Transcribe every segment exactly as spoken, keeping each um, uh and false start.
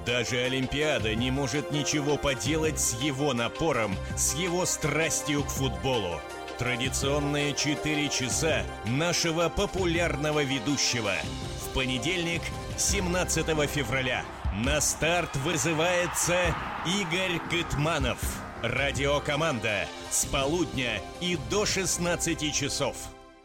Даже Олимпиада не может ничего поделать с его напором, с его страстью к футболу. Традиционные четыре часа нашего популярного ведущего. В понедельник, семнадцатого февраля, на старт вызывается Игорь Кытманов. Радиокоманда с полудня и до шестнадцати часов.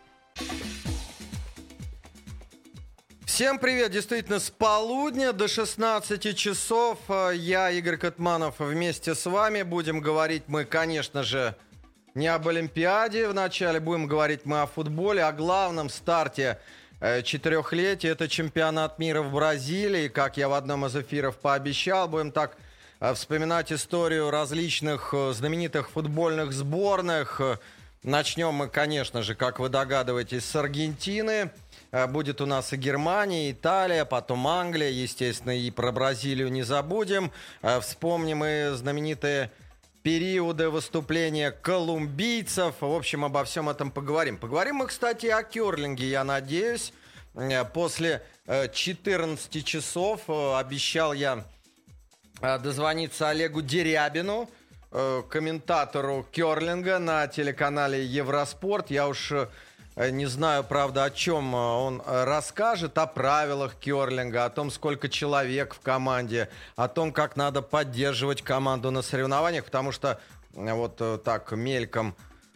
Всем привет! Действительно, с полудня до шестнадцати часов я, Игорь Кытманов, вместе с вами. Будем говорить мы, конечно же, не об Олимпиаде вначале, будем говорить мы о футболе, о главном старте четырехлетия. Это чемпионат мира в Бразилии. Как я в одном из эфиров пообещал, будем так вспоминать историю различных знаменитых футбольных сборных. Начнем мы, конечно же, как вы догадываетесь, с Аргентины. Будет у нас и Германия, и Италия, потом Англия, естественно, и про Бразилию не забудем. Вспомним и знаменитые периоды выступления колумбийцев. В общем, обо всем этом поговорим. Поговорим мы, кстати, о керлинге, я надеюсь. После четырнадцати часов обещал я дозвониться Олегу Дерябину, комментатору керлинга на телеканале Евроспорт. Я уж не знаю, правда, о чем он расскажет, о правилах керлинга, о том, сколько человек в команде, о том, как надо поддерживать команду на соревнованиях, потому что вот так мельком,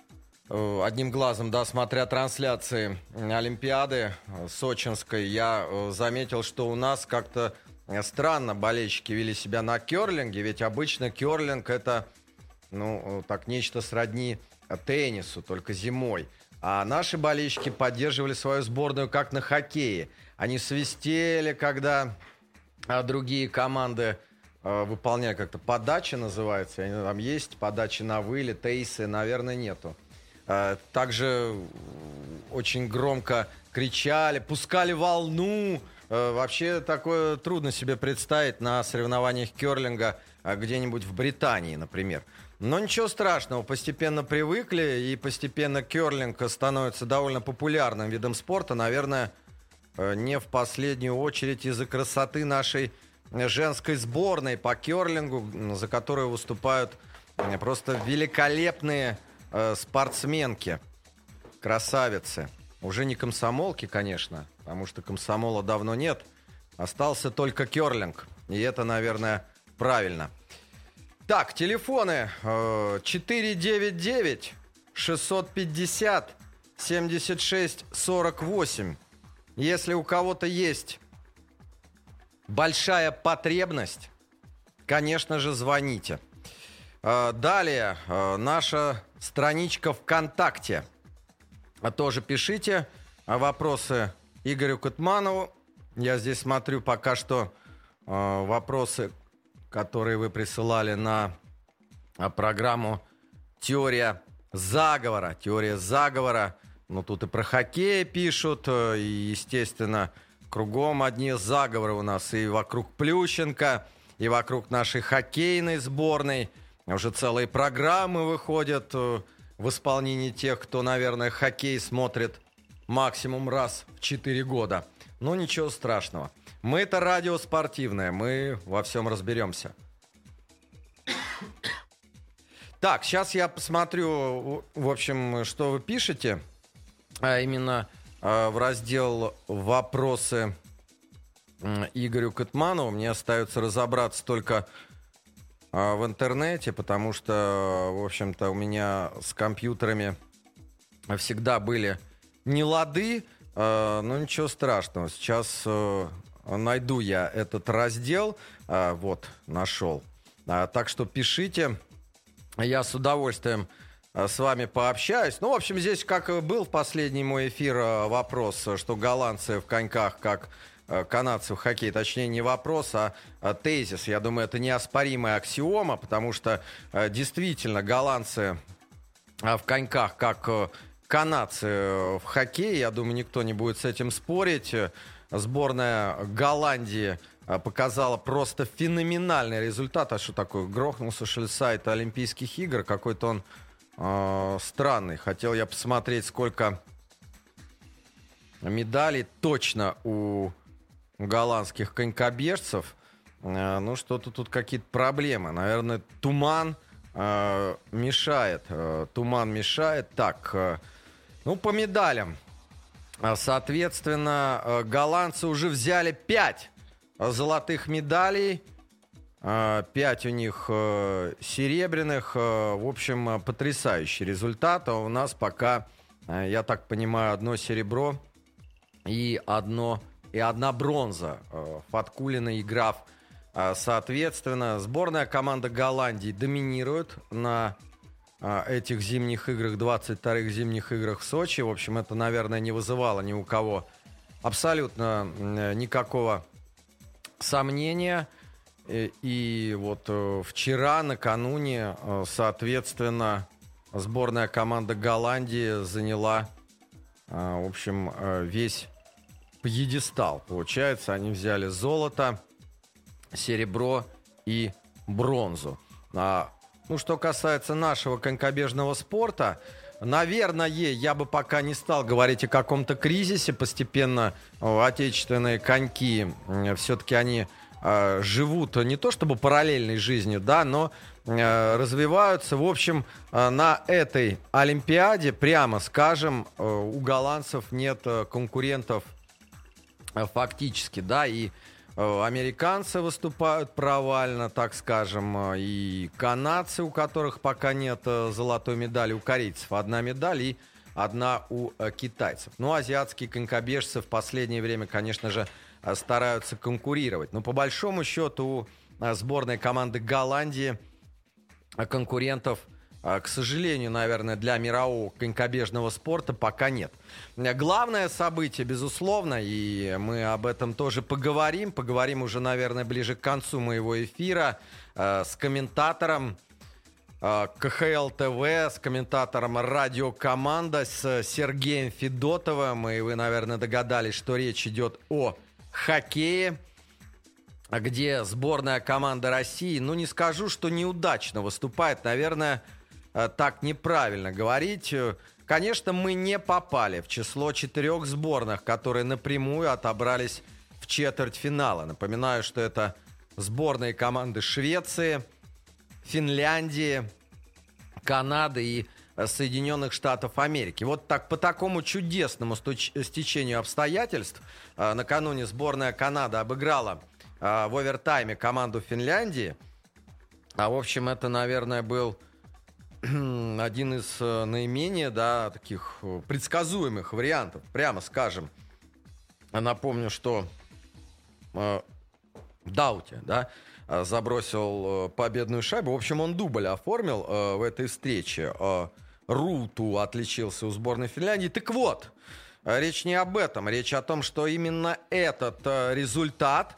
одним глазом, да, смотря трансляции Олимпиады сочинской, я заметил, что у нас как-то странно болельщики вели себя на керлинге, ведь обычно керлинг это, ну, так нечто сродни теннису, только зимой. А наши болельщики поддерживали свою сборную как на хоккее. Они свистели, когда а, другие команды а, выполняли как-то подачи, называется. Они, там есть подачи на вылет, эйсы, наверное, нету. А, также очень громко кричали, пускали волну. А, вообще такое трудно себе представить на соревнованиях керлинга а, где-нибудь в Британии, например. Но ничего страшного, постепенно привыкли, и постепенно керлинг становится довольно популярным видом спорта. Наверное, не в последнюю очередь из-за красоты нашей женской сборной по керлингу, за которую выступают просто великолепные спортсменки, красавицы. Уже не комсомолки, конечно, потому что комсомола давно нет. Остался только керлинг, и это, наверное, правильно. Так, телефоны четыре девять девять шестьсот пятьдесят семьдесят шесть сорок восемь. Если у кого-то есть большая потребность, конечно же, звоните. Далее, наша страничка ВКонтакте. Тоже пишите вопросы Игорю Кытманову. Я здесь смотрю пока что вопросы, которые вы присылали на программу «Теория заговора». «Теория заговора». Ну, тут и про хоккей пишут, и, естественно, кругом одни заговоры у нас. И вокруг Плющенко, и вокруг нашей хоккейной сборной. Уже целые программы выходят в исполнении тех, кто, наверное, хоккей смотрит максимум раз в четыре года. Ну, ничего страшного. Мы-то радио спортивное, мы во всем разберемся. Так, сейчас я посмотрю, в общем, что вы пишете. А именно в раздел «Вопросы Игорю Кытманову». Мне остается разобраться только в интернете, потому что, в общем-то, у меня с компьютерами всегда были нелады. Но ничего страшного. Сейчас найду я этот раздел. Вот, нашел. Так что пишите. Я с удовольствием с вами пообщаюсь. Ну, в общем, здесь, как был в последний мой эфир вопрос, что голландцы в коньках, как канадцы в хоккее, точнее, не вопрос, а тезис. Я думаю, это неоспоримая аксиома, потому что действительно голландцы в коньках, как канадцы в хоккее, я думаю, никто не будет с этим спорить. Сборная Голландии показала просто феноменальный результат. А что такое? Грохнулся шельсайт Олимпийских игр. Какой-то он э, странный. Хотел я посмотреть, сколько медалей точно у голландских конькобежцев. ну, что-то тут какие-то проблемы. Наверное, туман э, мешает. Э, туман мешает. Так, э, ну, по медалям. Соответственно, э, голландцы уже взяли пять золотых медалей. Пять у них э, серебряных. Э, в общем, потрясающий результат. А у нас пока, э, я так понимаю, одно серебро и, одно, и одна бронза. Э, Фаткуллина и Граф. Э, соответственно, сборная команда Голландии доминирует на э, этих зимних играх, двадцать вторых зимних играх в Сочи. В общем, это, наверное, не вызывало ни у кого абсолютно э, никакого сомнения. И, и вот э, вчера, накануне, э, соответственно, сборная команда Голландии заняла, э, в общем, э, весь пьедестал. Получается, они взяли золото, серебро и бронзу. А, ну, что касается нашего конькобежного спорта, наверное, я бы пока не стал говорить о каком-то кризисе. Постепенно э, отечественные коньки, э, все-таки они э, живут не то чтобы параллельной жизнью, да, но э, развиваются. В общем, э, на этой Олимпиаде, прямо скажем, э, у голландцев нет э, конкурентов э, фактически, да, и американцы выступают провально, так скажем, и канадцы, у которых пока нет золотой медали, у корейцев одна медаль и одна у китайцев. Ну, азиатские конькобежцы в последнее время, конечно же, стараются конкурировать. Но по большому счету у сборной команды Голландии конкурентов, к сожалению, наверное, для мирового конькобежного спорта пока нет. Главное событие, безусловно, и мы об этом тоже поговорим. Поговорим уже, наверное, ближе к концу моего эфира э, с комментатором э, ка ха эл тэ вэ, с комментатором «Радио Команда», с Сергеем Федотовым. И вы, наверное, догадались, что речь идет о хоккее, где сборная команда России, ну, не скажу, что неудачно выступает, наверное, так неправильно говорить. Конечно, мы не попали в число четырех сборных, которые напрямую отобрались в четвертьфинала. Напоминаю, что это сборные команды Швеции, Финляндии, Канады и Соединенных Штатов Америки. Вот так, по такому чудесному стечению обстоятельств накануне сборная Канады обыграла в овертайме команду Финляндии. А, в общем, это, наверное, был один из э, наименее, да, таких предсказуемых вариантов, прямо скажем. Напомню, что э, Даути, да, забросил э, победную шайбу. В общем, он дубль оформил э, в этой встрече. Э, Руту отличился у сборной Финляндии. Так вот, э, речь не об этом. Речь о том, что именно этот э, результат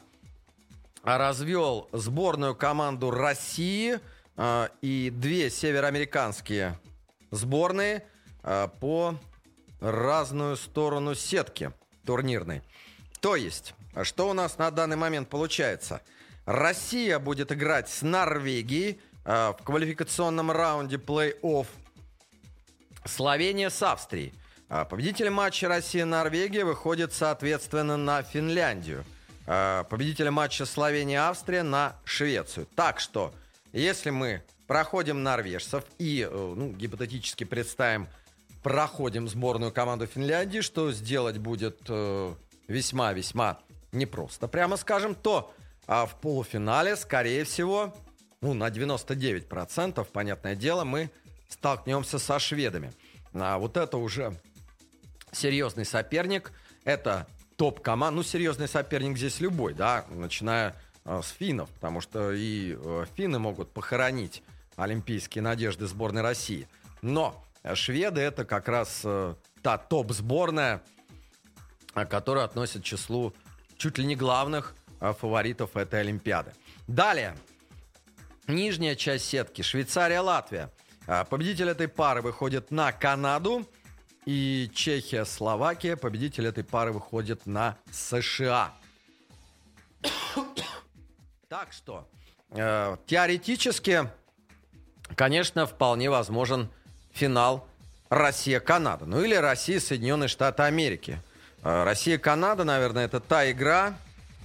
развел сборную команду России и две североамериканские сборные по разную сторону сетки турнирной. То есть, что у нас на данный момент получается? Россия будет играть с Норвегией в квалификационном раунде плей-офф. Словения с Австрией. Победитель матча Россия-Норвегия выходит, соответственно, на Финляндию. Победитель матча Словения-Австрия на Швецию. Так что, если мы проходим норвежцев и, ну, гипотетически представим, проходим сборную команду Финляндии, что сделать будет э, весьма-весьма непросто, прямо скажем, то а в полуфинале, скорее всего, ну, на девяносто девять процентов, понятное дело, мы столкнемся со шведами. А вот это уже серьезный соперник, это топ-команда, ну, серьезный соперник здесь любой, да, начиная с финнов, потому что и э, финны могут похоронить олимпийские надежды сборной России. Но шведы — это как раз э, та топ-сборная, которая относится к числу чуть ли не главных э, фаворитов этой Олимпиады. Далее. Нижняя часть сетки. Швейцария-Латвия. Э, победитель этой пары выходит на Канаду. И Чехия-Словакия. Победитель этой пары выходит на США. Так что, э, теоретически, конечно, вполне возможен финал Россия-Канада. Ну или Россия-Соединенные Штаты Америки. Э, Россия-Канада, наверное, это та игра,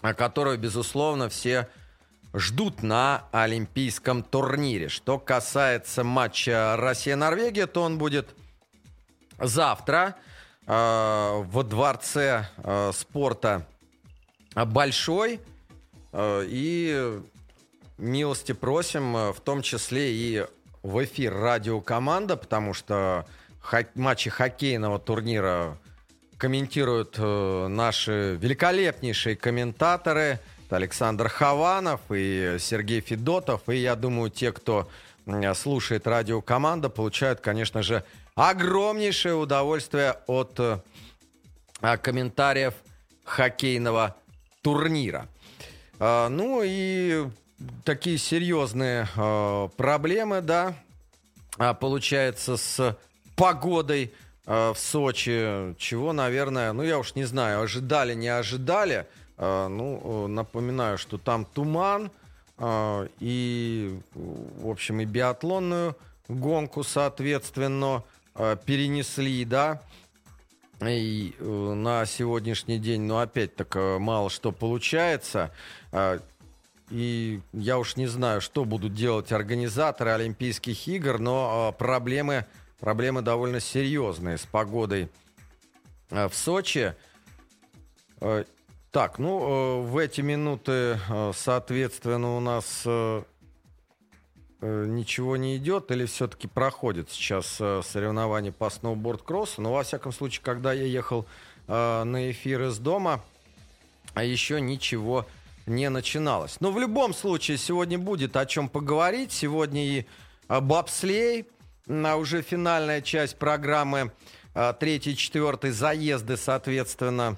которую, безусловно, все ждут на олимпийском турнире. Что касается матча Россия-Норвегия, то он будет завтра э, во дворце э, спорта Большой. Э, и милости просим, э, в том числе и в эфир радиокоманда, потому что хок- матчи хоккейного турнира комментируют э, наши великолепнейшие комментаторы. Это Александр Хованов и Сергей Федотов. И я думаю, те, кто э, слушает радиокоманда, получают, конечно же, огромнейшее удовольствие от э, комментариев хоккейного турнира. Э, ну и такие серьезные э, проблемы, да, э, получается, с погодой э, в Сочи, чего, наверное, ну я уж не знаю, ожидали, не ожидали. Э, ну, напоминаю, что там туман, э, и, в общем, и биатлонную гонку, соответственно, э, перенесли, да, и э, на сегодняшний день, ну, опять-таки, мало что получается. Э, И я уж не знаю, что будут делать организаторы Олимпийских игр, но э, проблемы, проблемы довольно серьезные с погодой э, в Сочи. Э, так, ну, э, в эти минуты, э, соответственно, у нас э, э, ничего не идет, или все-таки проходит сейчас э, соревнования по сноуборд-кроссу. Но, во всяком случае, когда я ехал э, на эфир из дома, еще ничего не начиналось. Но в любом случае сегодня будет о чем поговорить. Сегодня и бобслей, а уже финальная часть программы, третий, четвертый заезды, соответственно,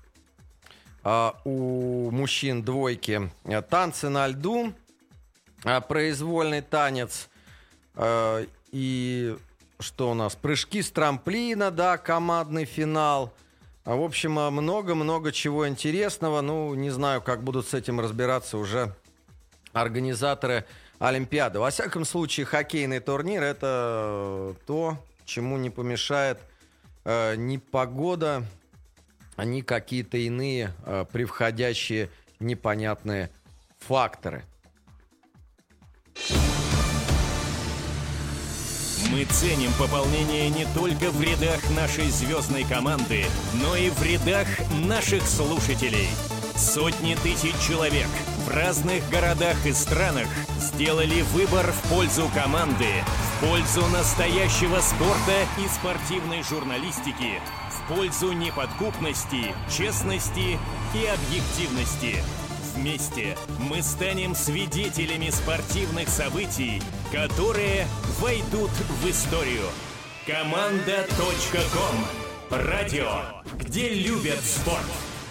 у мужчин двойки. Танцы на льду, произвольный танец и что у нас? Прыжки с трамплина, да, командный финал. В общем, много-много чего интересного. Ну, не знаю, как будут с этим разбираться уже организаторы Олимпиады. Во всяком случае, хоккейный турнир — это то, чему не помешает э, ни погода, ни какие-то иные э, превходящие непонятные факторы. Мы ценим пополнение не только в рядах нашей звездной команды, но и в рядах наших слушателей. Сотни тысяч человек в разных городах и странах сделали выбор в пользу команды, в пользу настоящего спорта и спортивной журналистики, в пользу неподкупности, честности и объективности. Вместе мы станем свидетелями спортивных событий, которые войдут в историю. Команда точка ком. Радио, где любят спорт.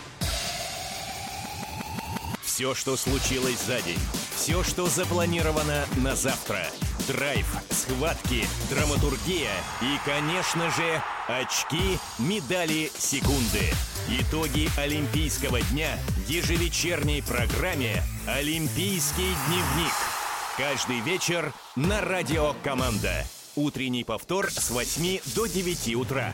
Все, что случилось за день, все, что запланировано на завтра. Драйв, схватки, драматургия и, конечно же, очки, медали, секунды. Итоги Олимпийского дня в ежевечерней программе «Олимпийский дневник». Каждый вечер на радио «Команда». Утренний повтор с восьми до девяти утра.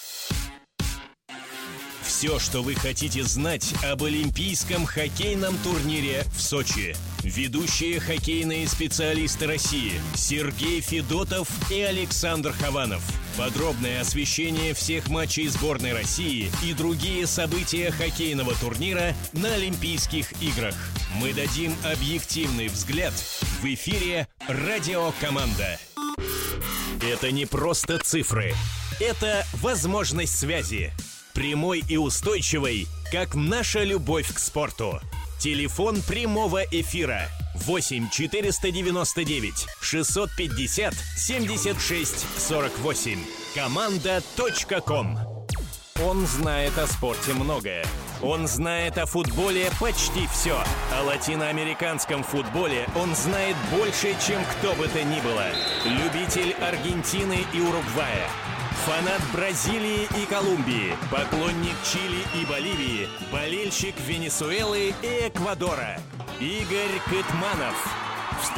Все, что вы хотите знать об олимпийском хоккейном турнире в Сочи. Ведущие хоккейные специалисты России Сергей Федотов и Александр Хованов. Подробное освещение всех матчей сборной России и другие события хоккейного турнира на Олимпийских играх. Мы дадим объективный взгляд в эфире «Радио Команда». Это не просто цифры. Это возможность связи. Прямой и устойчивой, как наша любовь к спорту. Телефон прямого эфира восемь четыреста девяносто девять шестьсот пятьдесят семьдесят шесть сорок восемь. Команда точка ком. Он знает о спорте многое. Он знает о футболе почти все. О латиноамериканском футболе он знает больше, чем кто бы то ни было. Любитель Аргентины и Уругвая. Фанат Бразилии и Колумбии, поклонник Чили и Боливии, болельщик Венесуэлы и Эквадора. Игорь Кытманов.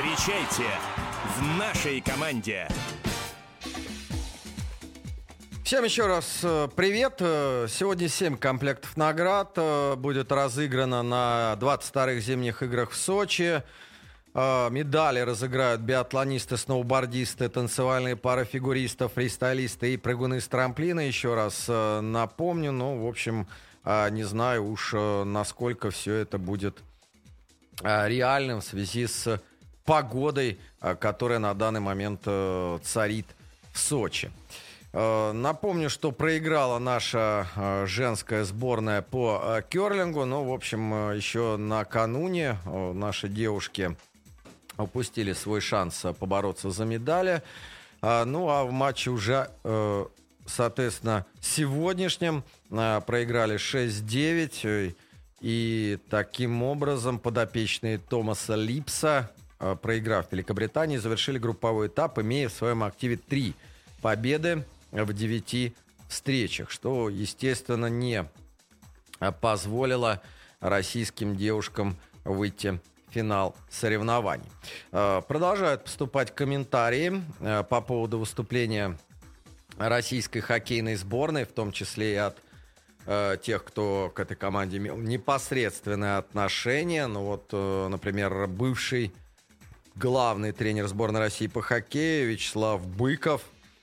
Встречайте в нашей команде. Всем еще раз привет. Сегодня семь комплектов наград будет разыграно на двадцать вторых зимних играх в Сочи. Медали разыграют биатлонисты, сноубордисты, танцевальные пары фигуристов, фристайлисты и прыгуны с трамплина. Еще раз напомню, ну, в общем, не знаю уж, насколько все это будет реальным в связи с погодой, которая на данный момент царит в Сочи. Напомню, что проиграла наша женская сборная по керлингу. Ну, в общем, еще накануне наши девушки упустили свой шанс побороться за медали. Ну, а в матче уже, соответственно, сегодняшнем проиграли шесть девять. И таким образом подопечные Томаса Липса, проиграв Великобритании, завершили групповой этап, имея в своем активе три победы в девяти встречах, что, естественно, не позволило российским девушкам выйти в финал соревнований. Продолжают поступать комментарии по поводу выступления российской хоккейной сборной, в том числе и от тех, кто к этой команде имел непосредственное отношение. Ну вот, например, бывший главный тренер сборной России по хоккею Вячеслав Быков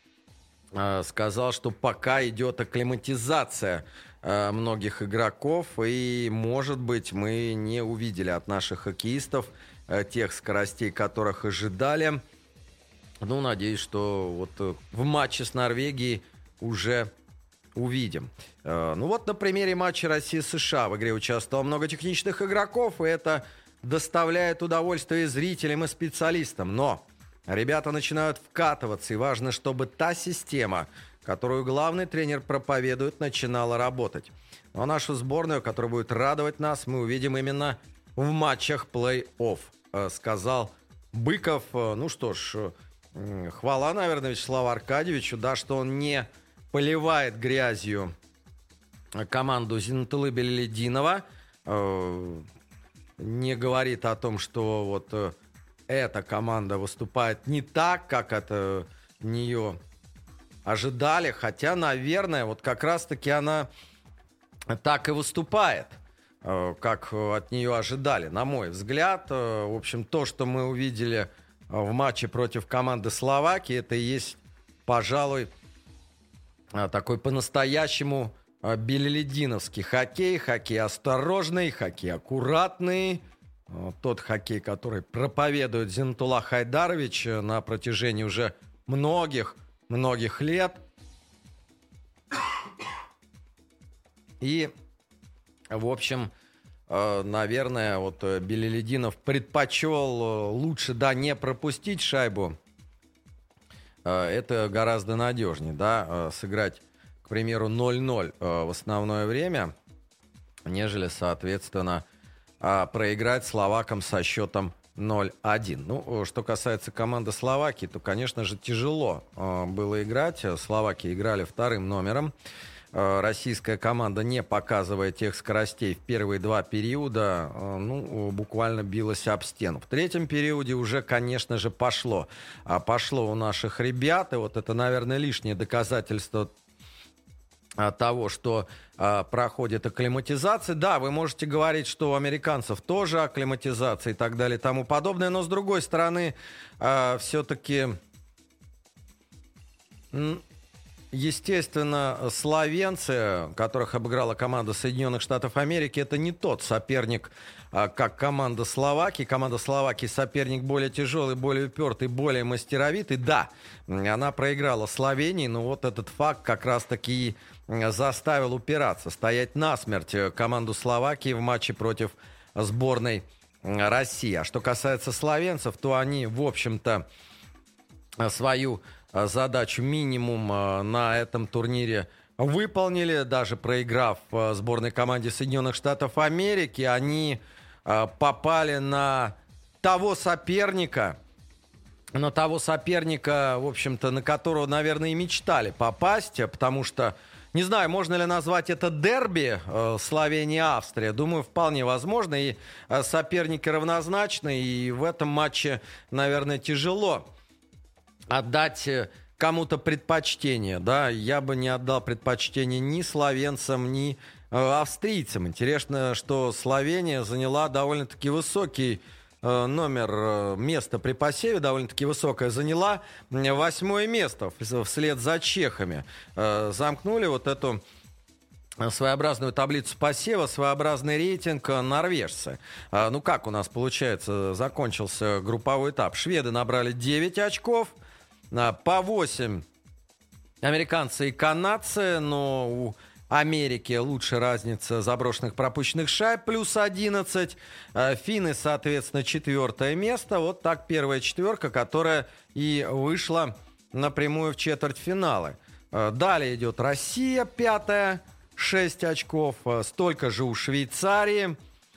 сказал, что пока идет акклиматизация многих игроков, и, может быть, мы не увидели от наших хоккеистов тех скоростей, которых ожидали. Ну, надеюсь, что вот в матче с Норвегией уже увидим. Ну вот на примере матча Россия-США в игре участвовало много техничных игроков, и это доставляет удовольствие зрителям и специалистам. Но ребята начинают вкатываться, и важно, чтобы та система, которую главный тренер проповедует, начинала работать. Но нашу сборную, которая будет радовать нас, мы увидим именно в матчах плей-офф, сказал Быков. Ну что ж, хвала, наверное, Вячеславу Аркадьевичу, да, что он не поливает грязью команду Зинатулы Белелединова, не говорит о том, что вот эта команда выступает не так, как это нее ожидали, хотя, наверное, вот как раз-таки она так и выступает, как от нее ожидали, на мой взгляд. В общем, то, что мы увидели в матче против команды Словакии, это и есть, пожалуй, такой по-настоящему белелединовский хоккей, хоккей осторожный, хоккей аккуратный, тот хоккей, который проповедует Зинатулла Хайдарович на протяжении уже многих-многих лет. И, в общем, наверное, вот Белелединов предпочел лучше, да, не пропустить шайбу. Это гораздо надежнее, да, сыграть, к примеру, ноль-ноль в основное время, нежели, соответственно, проиграть словакам со счетом ноль один. Ну, что касается команды Словакии, то, конечно же, тяжело было играть. Словаки играли вторым номером. Российская команда, не показывая тех скоростей в первые два периода, ну, буквально билась об стену. В третьем периоде уже, конечно же, пошло. А пошло у наших ребят, и вот это, наверное, лишнее доказательство того, что а, проходит акклиматизация. Да, вы можете говорить, что у американцев тоже акклиматизация и так далее и тому подобное, но, с другой стороны, а, все-таки... Естественно, словенцы, которых обыграла команда Соединенных Штатов Америки, это не тот соперник, как команда Словакии. Команда Словакии соперник более тяжелый, более упертый, более мастеровитый. Да, она проиграла Словении, но вот этот факт как раз-таки заставил упираться, стоять насмерть команду Словакии в матче против сборной России. А что касается словенцев, то они, в общем-то, свою задачу минимум на этом турнире выполнили, даже проиграв сборной команде Соединенных Штатов Америки. Они попали на того соперника, на того соперника, в общем-то, на которого, наверное, и мечтали попасть, потому что, не знаю, можно ли назвать это дерби Словения-Австрия. Думаю, вполне возможно, и соперники равнозначны, и в этом матче, наверное, тяжело отдать кому-то предпочтение, да, я бы не отдал предпочтение ни словенцам, ни э, австрийцам. Интересно, что Словения заняла довольно-таки высокий э, номер, э, место при посеве, довольно-таки высокое, заняла восьмое место вслед за чехами. Э, замкнули вот эту своеобразную таблицу посева, своеобразный рейтинг норвежцы. Э, ну как у нас получается, закончился групповой этап. Шведы набрали девять очков, по восемь американцы и канадцы, но у Америки лучше разница заброшенных пропущенных шайб, плюс одиннадцать. Финны, соответственно, четвертое место. Вот так первая четверка, которая и вышла напрямую в четвертьфиналы. Далее идет Россия, пятая, шесть очков. Столько же у Швейцарии.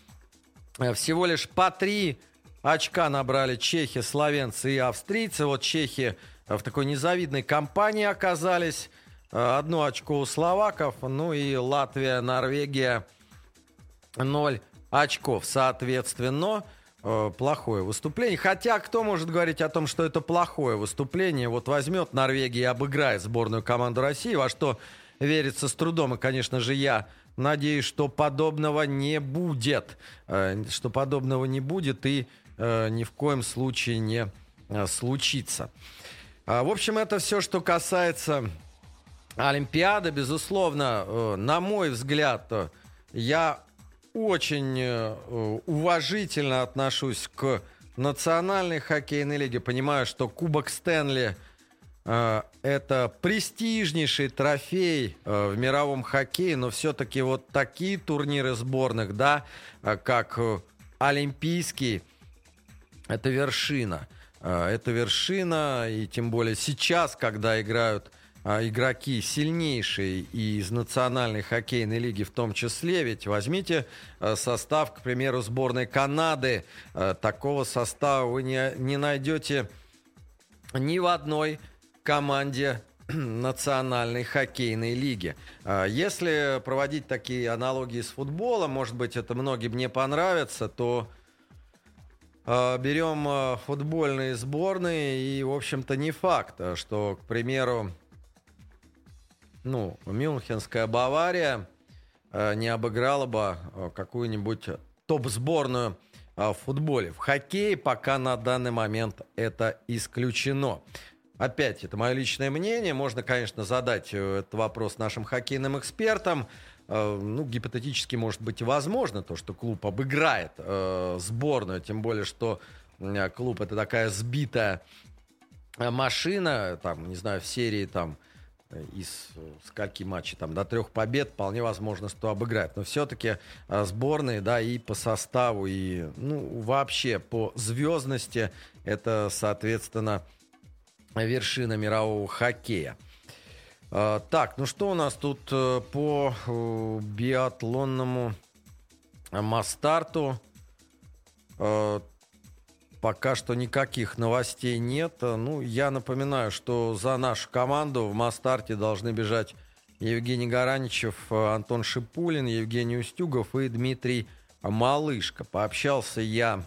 Всего лишь по три очка набрали чехи, словенцы и австрийцы. Вот чехи в такой незавидной компании оказались. Одно очко у словаков, ну и Латвия, Норвегия ноль очков. Соответственно, плохое выступление. Хотя кто может говорить о том, что это плохое выступление? Вот возьмет Норвегия и обыграет сборную команду России, во что верится с трудом. И, конечно же, я надеюсь, что подобного не будет. Что подобного не будет и ни в коем случае не случится. В общем, это все, что касается Олимпиады. Безусловно, на мой взгляд, я очень уважительно отношусь к национальной хоккейной лиге. Понимаю, что Кубок Стэнли – это престижнейший трофей в мировом хоккее, но все-таки вот такие турниры сборных, да, как Олимпийский, это вершина. Это вершина, и тем более сейчас, когда играют а, игроки сильнейшие и из национальной хоккейной лиги в том числе, ведь возьмите а, состав, к примеру, сборной Канады. А, такого состава вы не, не найдете ни в одной команде национальной хоккейной лиги. А, если проводить такие аналогии с футболом, может быть, это многим не понравится, то берем футбольные сборные, и, в общем-то, не факт, что, к примеру, ну, Мюнхенская Бавария не обыграла бы какую-нибудь топ-сборную в футболе. В хоккее пока на данный момент это исключено. Опять, это мое личное мнение. Можно, конечно, задать этот вопрос нашим хоккейным экспертам. Ну, гипотетически может быть и возможно то, что клуб обыграет э, сборную, тем более, что э, клуб — это такая сбитая машина, там, не знаю, в серии там из скольки матчей, там, до трех побед, вполне возможно, что обыграет. Но все-таки э, сборные, да, и по составу, и, ну, вообще по звездности это, соответственно, вершина мирового хоккея. Так, ну что у нас тут по биатлонному Мастарту? Пока что никаких новостей нет. Ну, я напоминаю, что за нашу команду в Мастарте должны бежать Евгений Гараничев, Антон Шипулин, Евгений Устюгов и Дмитрий Малышко. Пообщался я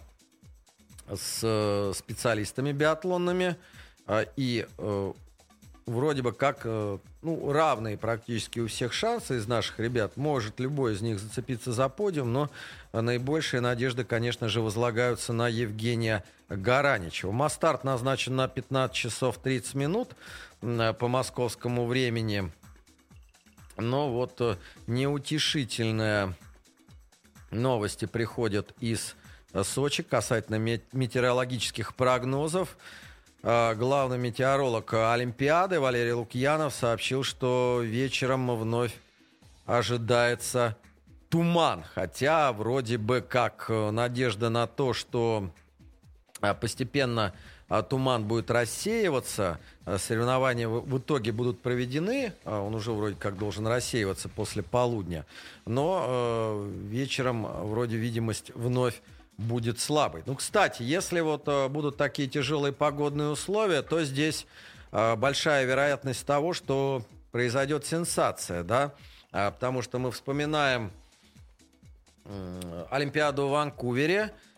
с специалистами биатлонными, и вроде бы как, ну, равные практически у всех шансы из наших ребят. Может любой из них зацепиться за подиум, но наибольшие надежды, конечно же, возлагаются на Евгения Гараничева. Масс-старт назначен на пятнадцать часов тридцать минут по московскому времени. Но вот неутешительные новости приходят из Сочи касательно метеорологических прогнозов. Главный метеоролог Олимпиады Валерий Лукьянов сообщил, что вечером вновь ожидается туман. Хотя вроде бы как надежда на то, что постепенно туман будет рассеиваться, соревнования в итоге будут проведены, он уже вроде как должен рассеиваться после полудня, но вечером вроде видимость вновь будет слабой. Ну, кстати, если вот будут такие тяжелые погодные условия, то здесь большая вероятность того, что произойдет сенсация, да, потому что мы вспоминаем Олимпиаду в Ванкувере,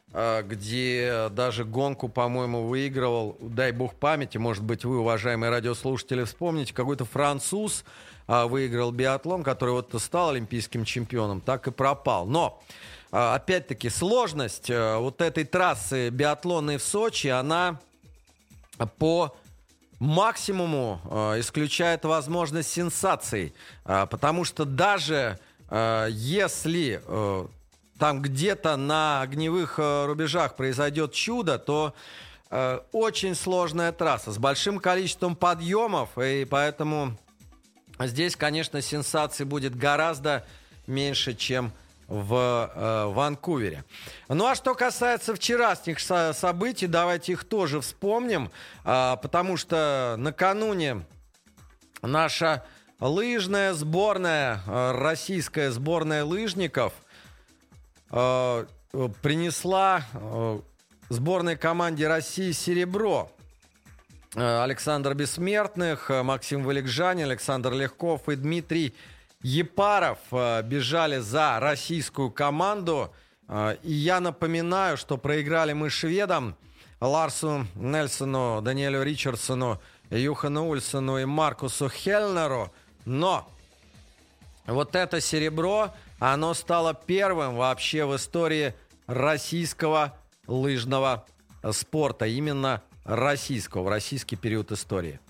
где даже гонку, по-моему, выигрывал, дай бог памяти, может быть, вы, уважаемые радиослушатели, вспомните, какой-то француз выиграл биатлон, который вот стал олимпийским чемпионом, так и пропал. Но, опять-таки, сложность вот этой трассы биатлонной в Сочи, она по максимуму исключает возможность сенсаций, потому что даже если там где-то на огневых рубежах произойдет чудо, то очень сложная трасса с большим количеством подъемов, и поэтому здесь, конечно, сенсаций будет гораздо меньше, чем в э, Ванкувере. Ну а что касается вчерашних со- событий, давайте их тоже вспомним, э, потому что накануне наша лыжная сборная, э, российская сборная лыжников, э, принесла э, сборной команде России серебро. Александр Бессмертных, Максим Валикжанин, Александр Легков и Дмитрий Епаров бежали за российскую команду. И я напоминаю, что проиграли мы шведам Ларсу Нельсону, Даниэлю Ричардсону, Юхану Ульсону и Маркусу Хельнеру. Но вот это серебро, оно стало первым вообще в истории российского лыжного спорта. Именно российского, в российский период истории.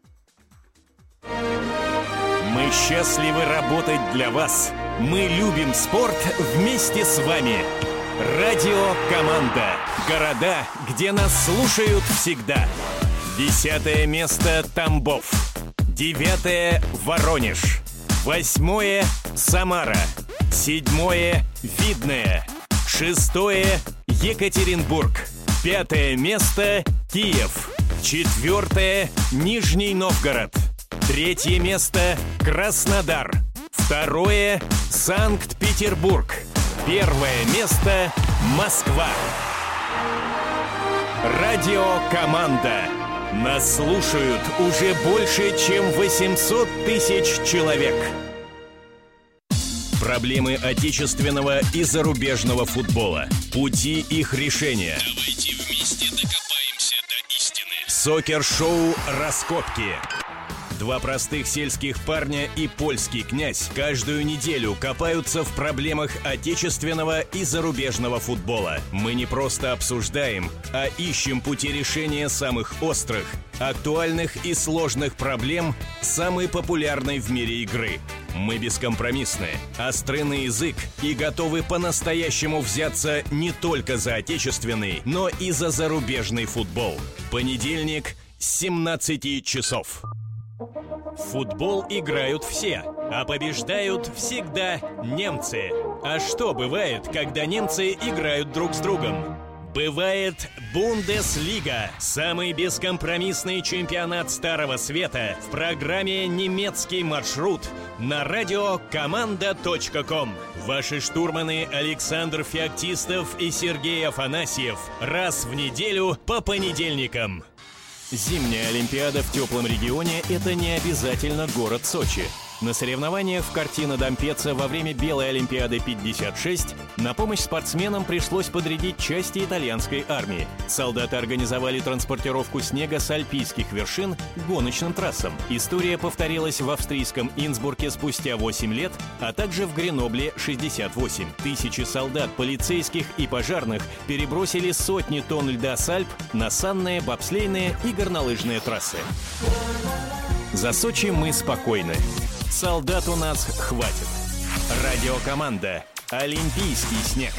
Мы счастливы работать для вас. Мы любим спорт вместе с вами. Радио «Команда». Города, где нас слушают всегда. Десятое место – Тамбов. Девятое – Воронеж. Восьмое – Самара. Седьмое – Видное. Шестое – Екатеринбург. Пятое место – Киев. Четвертое – Нижний Новгород. Третье место – Краснодар. Второе – Санкт-Петербург. Первое место – Москва. Радио «Команда». Нас слушают уже больше, чем восемьсот тысяч человек. Проблемы отечественного и зарубежного футбола. Пути их решения. Давайте вместе докопаемся до истины. Сокер-шоу «Раскопки». Два простых сельских парня и польский князь каждую неделю копаются в проблемах отечественного и зарубежного футбола. Мы не просто обсуждаем, а ищем пути решения самых острых, актуальных и сложных проблем самой популярной в мире игры. Мы бескомпромиссны, остры на язык и готовы по-настоящему взяться не только за отечественный, но и за зарубежный футбол. Понедельник с семнадцати часов. В футбол играют все, а побеждают всегда немцы. А что бывает, когда немцы играют друг с другом? Бывает Бундеслига, самый бескомпромиссный чемпионат Старого Света в программе «Немецкий маршрут» на радио команда точка ком. Ваши штурманы Александр Феоктистов и Сергей Афанасьев раз в неделю по понедельникам. Зимняя Олимпиада в теплом регионе – это не обязательно город Сочи. На соревнованиях в Кортино-Дампеццо во время Белой Олимпиады пятьдесят шесть на помощь спортсменам пришлось подрядить части итальянской армии. Солдаты организовали транспортировку снега с альпийских вершин к гоночным трассам. История повторилась в австрийском Инсбруке спустя восемь лет, а также в Гренобле шестьдесят восемь. Тысячи солдат, полицейских и пожарных перебросили сотни тонн льда с Альп на санные, бобслейные и горнолыжные трассы. За Сочи мы спокойны. Солдат у нас хватит. Радиокоманда. Олимпийский снег.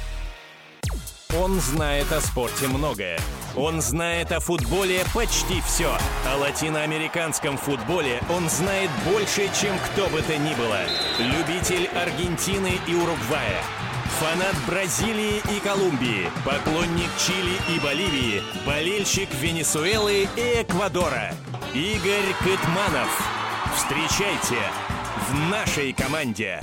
Он знает о спорте многое. Он знает о футболе почти все. О латиноамериканском футболе он знает больше, чем кто бы то ни было. Любитель Аргентины и Уругвая. Фанат Бразилии и Колумбии. Поклонник Чили и Боливии. Болельщик Венесуэлы и Эквадора. Игорь Кытманов. Встречайте в нашей команде.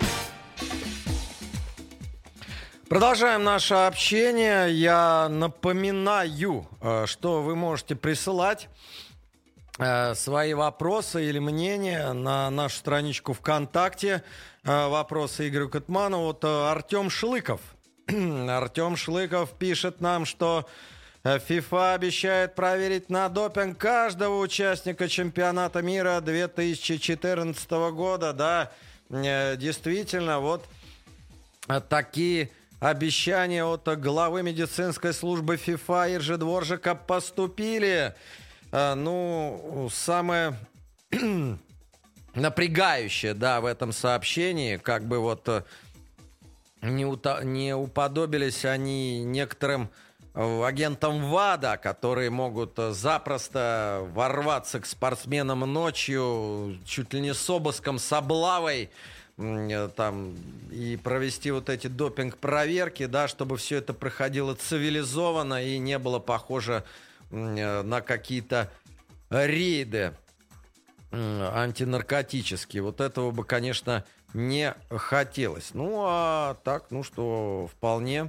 Продолжаем наше общение. Я напоминаю, что вы можете присылать свои вопросы или мнения на нашу страничку ВКонтакте. Вопросы Игорю Кытманову. Вот Артем Шлыков Артем Шлыков пишет нам, что ФИФА обещает проверить на допинг каждого участника чемпионата мира две тысячи четырнадцатого года. Да, действительно, вот такие обещания от главы медицинской службы ФИФА Иржи Дворжика поступили. Ну, самое напрягающее, да, в этом сообщении, как бы вот не, ута- не уподобились они некоторым агентам ВАДА, которые могут запросто ворваться к спортсменам ночью, чуть ли не с обыском, с облавой, там, и провести вот эти допинг-проверки, да, чтобы все это проходило цивилизованно и не было похоже на какие-то рейды антинаркотические. Вот этого бы, конечно, не хотелось. Ну, а так, ну что, вполне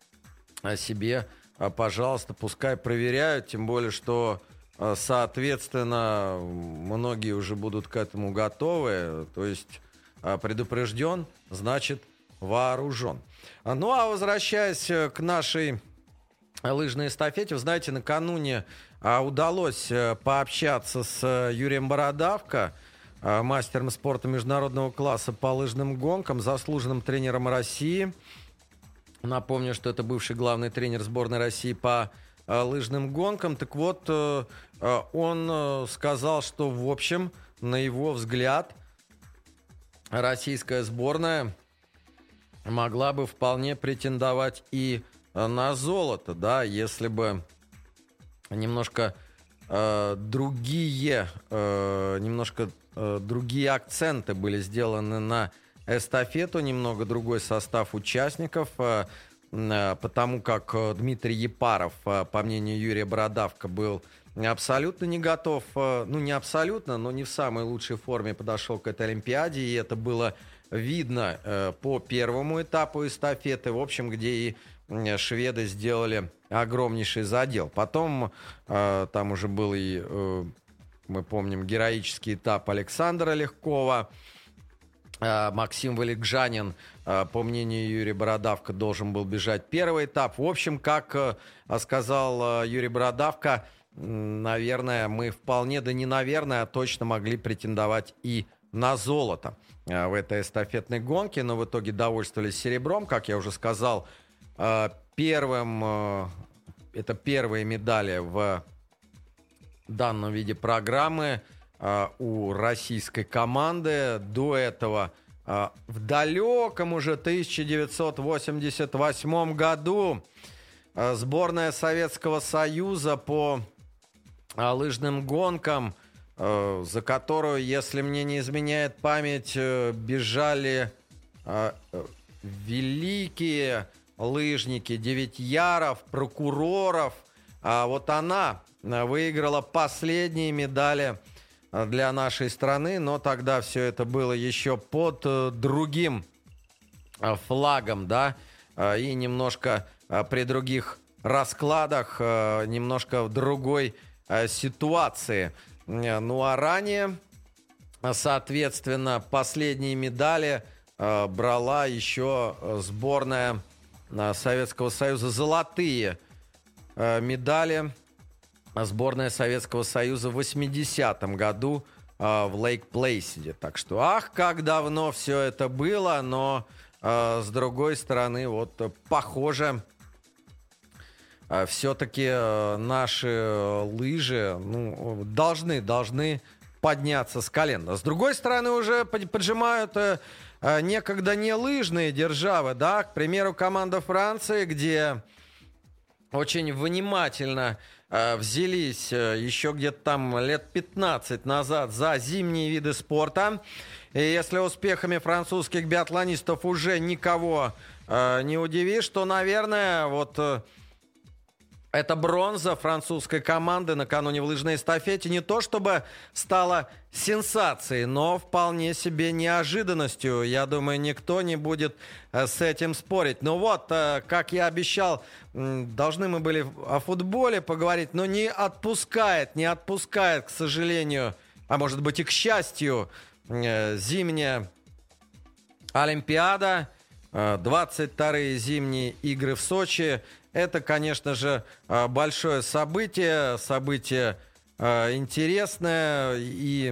себе, пожалуйста, пускай проверяют, тем более, что, соответственно, многие уже будут к этому готовы, то есть предупрежден, значит вооружен. Ну, а возвращаясь к нашей лыжной эстафете, вы знаете, накануне удалось пообщаться с Юрием Бородавко, мастером спорта международного класса по лыжным гонкам, заслуженным тренером России. Напомню, что это бывший главный тренер сборной России по лыжным гонкам. Так вот, он сказал, что, в общем, на его взгляд, российская сборная могла бы вполне претендовать и на золото, да, если бы немножко э, другие, э, немножко э, другие акценты были сделаны на эстафету, немного другой состав участников, э, э, потому как Дмитрий Епаров, э, по мнению Юрия Бородавко, был абсолютно не готов, э, ну не абсолютно, но не в самой лучшей форме подошел к этой Олимпиаде, и это было видно э, по первому этапу эстафеты, в общем, где и шведы сделали огромнейший задел. Потом э, там уже был и, э, мы помним, героический этап Александра Легкова. Э, Максим Валикжанин, э, по мнению Юрия Бородавко, должен был бежать первый этап. В общем, как э, сказал э, Юрий Бородавко, э, наверное, мы вполне, да не наверное, а точно могли претендовать и на золото э, в этой эстафетной гонке, но в итоге довольствовались серебром, как я уже сказал. Первым, это первые медали в данном виде программы у российской команды. До этого в далеком уже тысяча девятьсот восемьдесят восьмом году сборная Советского Союза по лыжным гонкам, за которую, если мне не изменяет память, бежали великие лыжники, Девятьяров, Прокуроров. А вот она выиграла последние медали для нашей страны, но тогда все это было еще под другим флагом, да, и немножко при других раскладах, немножко в другой ситуации. Ну а ранее, соответственно, последние медали брала еще сборная Советского Союза, золотые э, медали сборная Советского Союза в восьмидесятом году э, в Лейк-Плейсиде. Так что, ах, как давно все это было, но э, с другой стороны, вот похоже, э, все-таки э, наши лыжи ну, должны, должны подняться с колен. С другой стороны, уже поджимают э, некогда не лыжные державы, да, к примеру, команда Франции, где очень внимательно э, взялись э, еще где-то там лет пятнадцать назад за зимние виды спорта. И если успехами французских биатлонистов уже никого э, не удивишь, то, наверное, вот э, эта бронза французской команды накануне в лыжной эстафете не то чтобы стала сенсацией, но вполне себе неожиданностью. Я думаю, никто не будет с этим спорить. Ну вот, как я обещал, должны мы были о футболе поговорить, но не отпускает, не отпускает, к сожалению, а может быть и к счастью, зимняя Олимпиада. двадцать вторые зимние игры в Сочи. Это, конечно же, большое событие, событие интересное. И,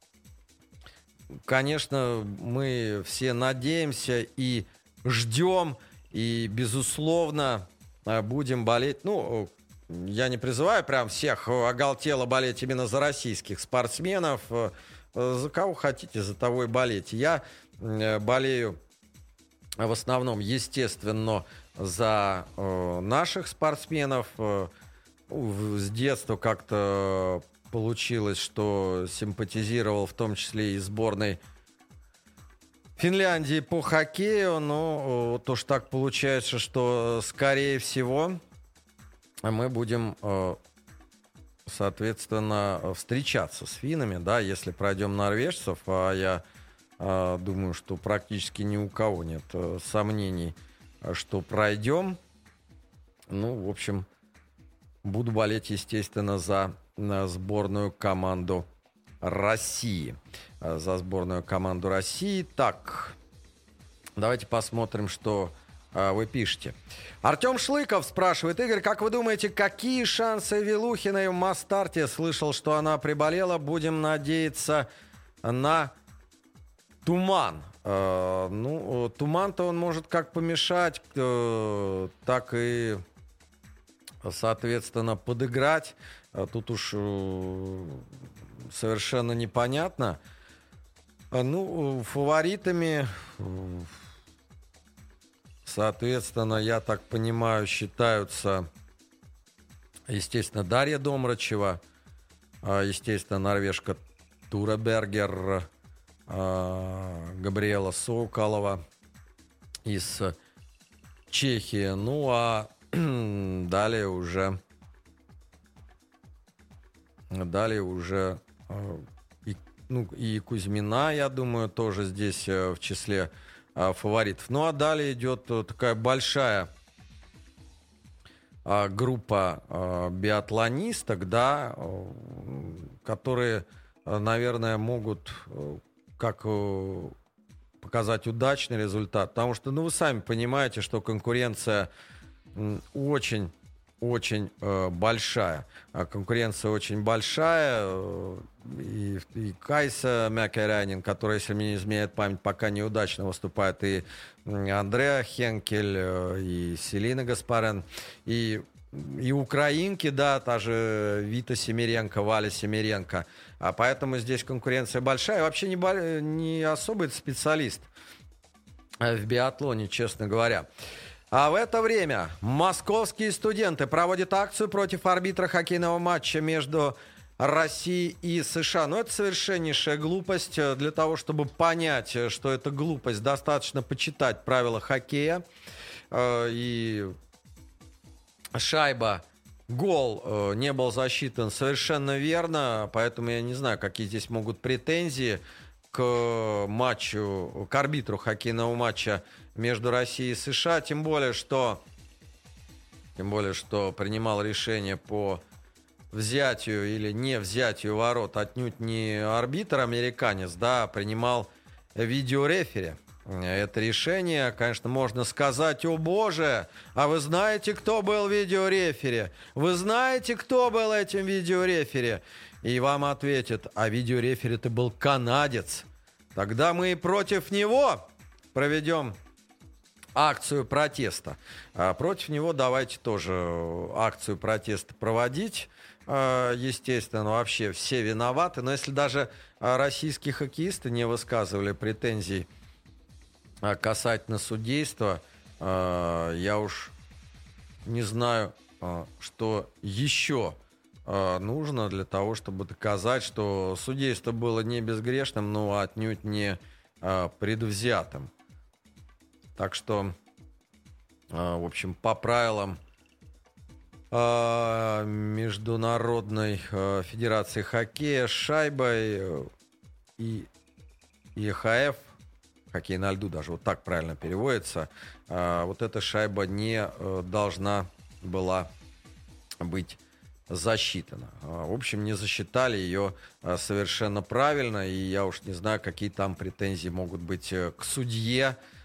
конечно, мы все надеемся и ждем, и, безусловно, будем болеть. Ну, я не призываю прям всех оголтело болеть именно за российских спортсменов. За кого хотите, за того и болейте. Я болею в основном, естественно, за э, наших спортсменов. Э, с детства как-то получилось, что симпатизировал в том числе и сборной Финляндии по хоккею. Но э, то, что так получается, что, скорее всего, мы будем, э, соответственно, встречаться с финнами, да, если пройдем норвежцев, а я думаю, что практически ни у кого нет сомнений, что пройдем. Ну, в общем, буду болеть, естественно, за сборную команду России. За сборную команду России. Так, давайте посмотрим, что вы пишете. Артем Шлыков спрашивает: Игорь, как вы думаете, какие шансы Вилухиной в Масс-старте? Слышал, что она приболела. Будем надеяться на туман. Э, ну, туман-то он может как помешать, э, так и, соответственно, подыграть. Э, тут уж э, совершенно непонятно. Э, ну, фаворитами, э, соответственно, я так понимаю, считаются, естественно, Дарья Домрачева, э, естественно, норвежка Тура Бергер, Габриэла Соколова из Чехии. Ну, а далее уже далее уже и, ну, и Кузьмина, я думаю, тоже здесь в числе фаворитов. Ну, а далее идет такая большая группа биатлонисток, да, которые, наверное, могут как показать удачный результат. Потому что, ну, вы сами понимаете, что конкуренция очень-очень э, большая. Конкуренция очень большая. И, и Кайса Мякерянин, которая, если мне не изменяет память, пока неудачно выступает, и Андреа Хенкель, и Селина Гаспарян, и И украинки, да, та же Вита Семеренко, Валя Семеренко. А поэтому здесь конкуренция большая. Вообще не, не особый специалист в биатлоне, честно говоря. А в это время московские студенты проводят акцию против арбитра хоккейного матча между Россией и США. Но это совершеннейшая глупость. Для того, чтобы понять, что это глупость, достаточно почитать правила хоккея. И шайба, гол э, не был засчитан совершенно верно, поэтому я не знаю, какие здесь могут претензии к матчу, к арбитру хоккейного матча между Россией и США, тем более, что, тем более, что принимал решение по взятию или не взятию ворот отнюдь не арбитр американец, да, а принимал видеорефери. Это решение, конечно, можно сказать: о боже, а вы знаете, кто был видеорефери? Вы знаете, кто был этим видеорефери? И вам ответят: а видеорефери-то был канадец. Тогда мы и против него проведем акцию протеста. А против него давайте тоже акцию протеста проводить. Естественно, вообще все виноваты. Но если даже российские хоккеисты не высказывали претензий касательно судейства, я уж не знаю, что еще нужно для того, чтобы доказать, что судейство было не безгрешным, но отнюдь не предвзятым. Так что, в общем, по правилам Международной федерации хоккея с шайбой и ЕХФ, хоккей на льду даже вот так правильно переводится, вот эта шайба не должна была быть засчитана. В общем, не засчитали ее совершенно правильно, и я уж не знаю, какие там претензии могут быть к судье,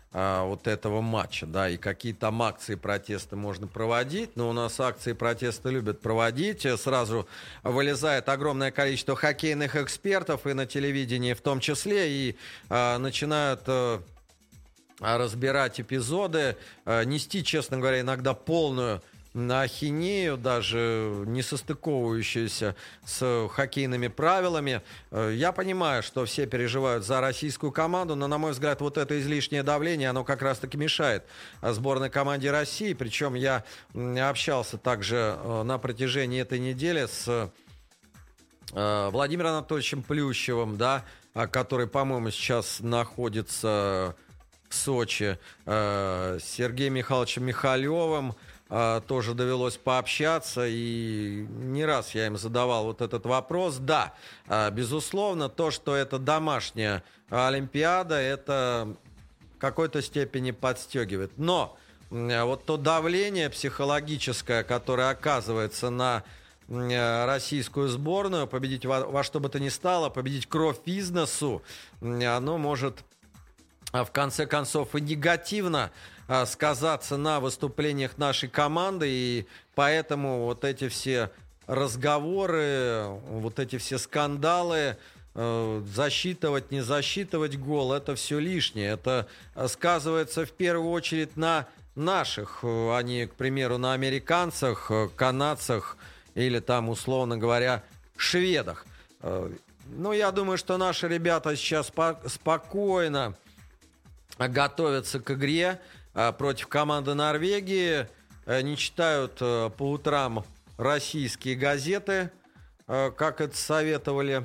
а, вот этого матча, да, и какие там акции протеста можно проводить. Но у нас акции протеста любят проводить. Сразу вылезает огромное количество хоккейных экспертов и на телевидении в том числе, и а, начинают... А, разбирать эпизоды, нести, честно говоря, иногда полную ахинею, даже не состыковывающуюся с хоккейными правилами. Я понимаю, что все переживают за российскую команду, но, на мой взгляд, вот это излишнее давление, оно как раз-таки мешает сборной команде России. Причем я общался также на протяжении этой недели с Владимиром Анатольевичем Плющевым, да, который, по-моему, сейчас находится в Сочи, с Сергеем Михайловичем Михалевым. Тоже довелось пообщаться, и не раз я им задавал вот этот вопрос. Да, безусловно, то, что это домашняя Олимпиада, это в какой-то степени подстегивает. Но вот то давление психологическое, которое оказывается на российскую сборную, победить во, во что бы то ни стало, победить кровь бизнесу, оно может в конце концов и негативно сказаться на выступлениях нашей команды, и поэтому вот эти все разговоры, вот эти все скандалы, засчитывать, не засчитывать гол, это все лишнее. Это сказывается в первую очередь на наших, а не, к примеру, на американцах, канадцах или там, условно говоря, шведах. Ну, я думаю, что наши ребята сейчас спокойно готовятся к игре против команды Норвегии, не читают по утрам российские газеты, как это советовали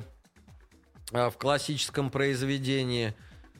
в классическом произведении,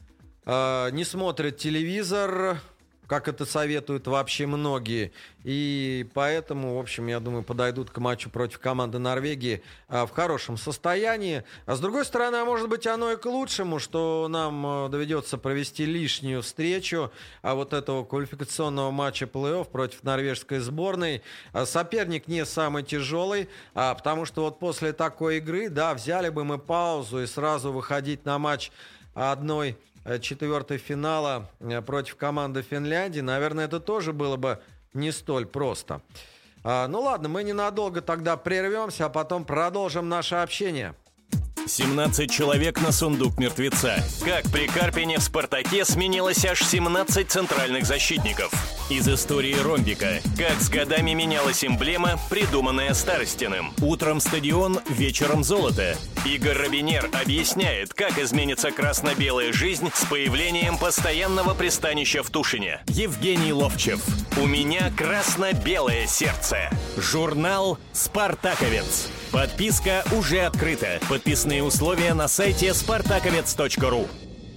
не смотрят телевизор, как это советуют вообще многие. И поэтому, в общем, я думаю, подойдут к матчу против команды Норвегии в хорошем состоянии. А с другой стороны, а может быть, оно и к лучшему, что нам доведется провести лишнюю встречу а вот этого квалификационного матча плей-офф против норвежской сборной. Соперник не самый тяжелый, а потому что вот после такой игры, да, взяли бы мы паузу и сразу выходить на матч одной четвертой финала против команды Финляндии, наверное, это тоже было бы не столь просто. А, ну ладно, мы ненадолго тогда прервемся, а потом продолжим наше общение. семнадцать человек на сундук мертвеца. Как при Карпине в «Спартаке» сменилось аж семнадцать центральных защитников. Из истории ромбика. Как с годами менялась эмблема, придуманная Старостиным. Утром стадион, вечером золото. Игорь Робинер объясняет, как изменится красно-белая жизнь с появлением постоянного пристанища в Тушине. Евгений Ловчев. У меня красно-белое сердце. Журнал «Спартаковец». Подписка уже открыта. Подписные условия на сайте спартаковец точка ру.